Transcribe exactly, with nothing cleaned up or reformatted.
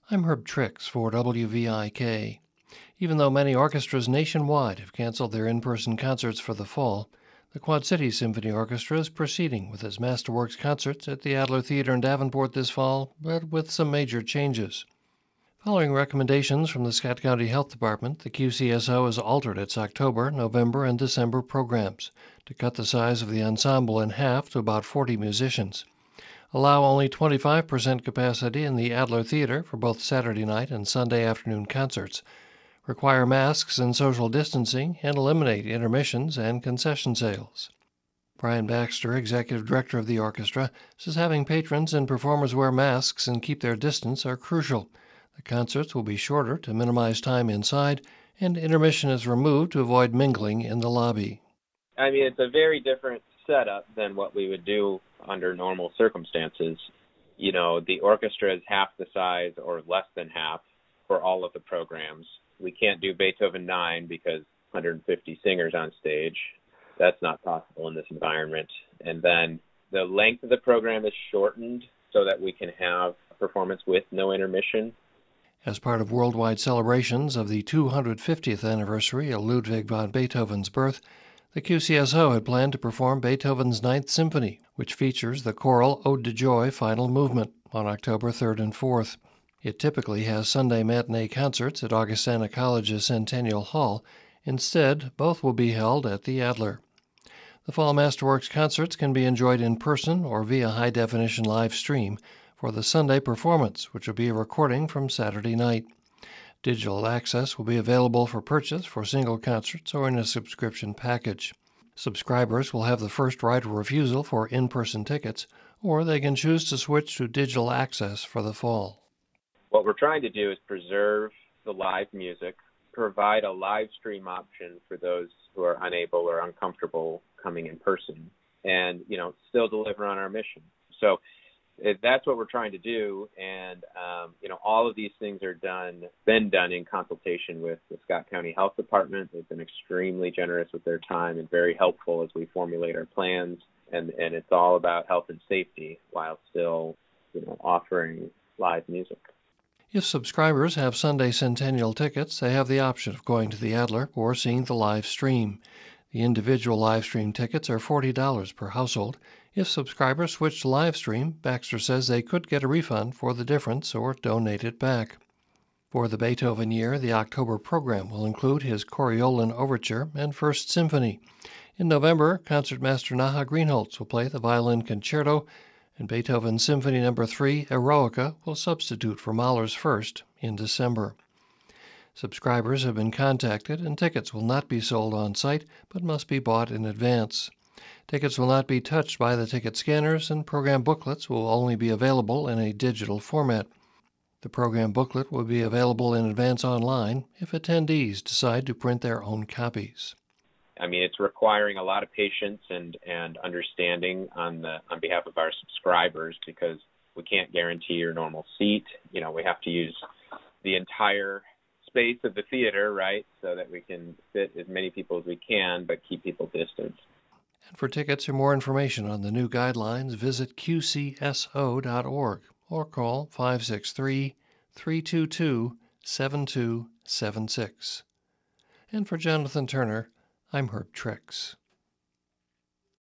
I'm Herb Trix for W V I K. Even though many orchestras nationwide have canceled their in-person concerts for the fall, the Quad Cities Symphony Orchestra is proceeding with its Masterworks concerts at the Adler Theater in Davenport this fall, but with some major changes. Following recommendations from the Scott County Health Department, the Q C S O has altered its October, November, and December programs to cut the size of the ensemble in half to about forty musicians, allow only twenty-five percent capacity in the Adler Theater for both Saturday night and Sunday afternoon concerts, require masks and social distancing, and eliminate intermissions and concession sales. Brian Baxter, executive director of the orchestra, says having patrons and performers wear masks and keep their distance are crucial. The concerts will be shorter to minimize time inside, and intermission is removed to avoid mingling in the lobby. I mean, it's a very different setup than what we would do under normal circumstances. You know, the orchestra is half the size or less than half for all of the programs. We can't do Beethoven nine because one hundred fifty singers on stage. That's not possible in this environment. And then the length of the program is shortened so that we can have a performance with no intermission. As part of worldwide celebrations of the two hundred fiftieth anniversary of Ludwig van Beethoven's birth, the Q C S O had planned to perform Beethoven's Ninth Symphony, which features the choral Ode to Joy final movement, on October third and fourth. It typically has Sunday matinee concerts at Augustana College's Centennial Hall. Instead, both will be held at the Adler. The Fall Masterworks concerts can be enjoyed in person or via high-definition live stream for the Sunday performance, which will be a recording from Saturday night. Digital access will be available for purchase for single concerts or in a subscription package. Subscribers will have the first right of refusal for in-person tickets, or they can choose to switch to digital access for the fall. What we're trying to do is preserve the live music, provide a live stream option for those who are unable or uncomfortable coming in person, and, you know, still deliver on our mission. So if that's what we're trying to do, and, um, you know, all of these things are done, been done in consultation with the Scott County Health Department. They've been extremely generous with their time and very helpful as we formulate our plans, and, and it's all about health and safety while still, you know, offering live music. If subscribers have Sunday Centennial tickets, they have the option of going to the Adler or seeing the live stream. The individual live stream tickets are forty dollars per household. If subscribers switch to live stream, Baxter says they could get a refund for the difference or donate it back. For the Beethoven year, the October program will include his Coriolan Overture and First Symphony. In November, concertmaster Naha Greenholz will play the Violin Concerto, and Beethoven's Symphony Number three, Eroica, will substitute for Mahler's First in December. Subscribers have been contacted, and tickets will not be sold on site, but must be bought in advance. Tickets will not be touched by the ticket scanners, and program booklets will only be available in a digital format. The program booklet will be available in advance online if attendees decide to print their own copies. I mean, it's requiring a lot of patience and, and understanding on the on behalf of our subscribers, because we can't guarantee your normal seat. You know, we have to use the entire space of the theater, right, so that we can fit as many people as we can, but keep people distanced. And for tickets or more information on the new guidelines, visit q c s o dot org or call five six three, three two two, seven two seven six. And for Jonathan Turner, I'm Herb Trix.